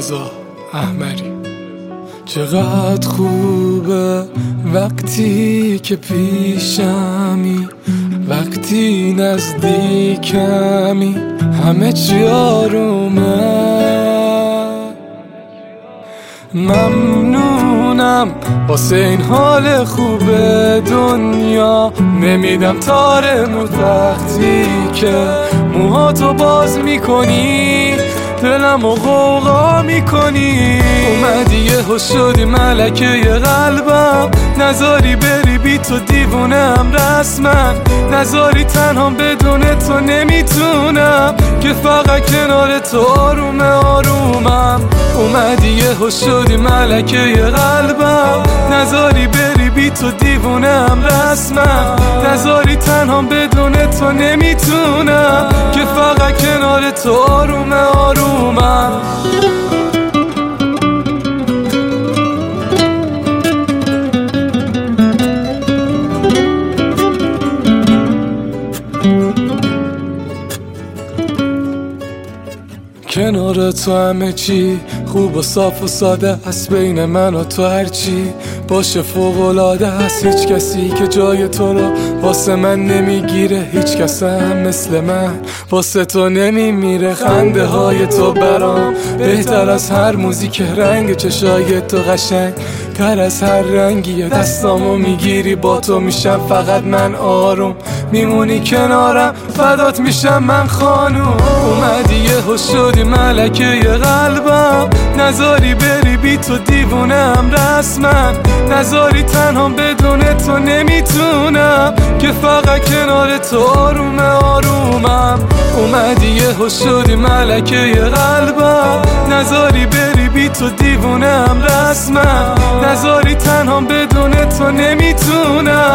رضا احمری. چقدر خوبه وقتی که پیشمی، وقتی نزدیکمی، همه چی آرومه. ممنونم واسه این حال خوب دنیا، نمیدم تار وقتی که موهاتو باز میکنی، دلمو غوغا میکنی. اومدی یهو شدی ملکه قلبم، نذاری بری بی تو دیوونم رسما، نذاری تنهام بدون تو نمیتونم، که فقط کنار تو آرومم. اومدی یهو شدی ملکه قلبم، نذاری بری بی تو دیوونم رسما، نذاری تنهام بدون تو نمیتونم، که فقط کنار تو آرومم. کنار تو همه چی خوب و صاف و ساده است، بین من و تو هرچی باشه فوق‌العاده است. هیچ کسی که جای تو رو واسه من نمیگیره، هیچ کس هم مثل من واسه تو نمیمیره. خنده های تو برام بهتر از هر موزیک، رنگ چشای تو قشنگ تر از هر رنگیه. دستامو میگیری با تو میشم فقط من آروم، میمونی کنارم فدات میشم من خانوم. اومدی یهو شدی ملکه قلبم، نذاری بری بی تو دیوونم رسما، نذاری تنهام بدون تو نمیتونم، که فقط کنار تو آرومم. اومدی یهو شدی ملکه قلبم، نذاری بری بی تو دیوونم رسما، نذاری تنهام بدون تو نمیتونم،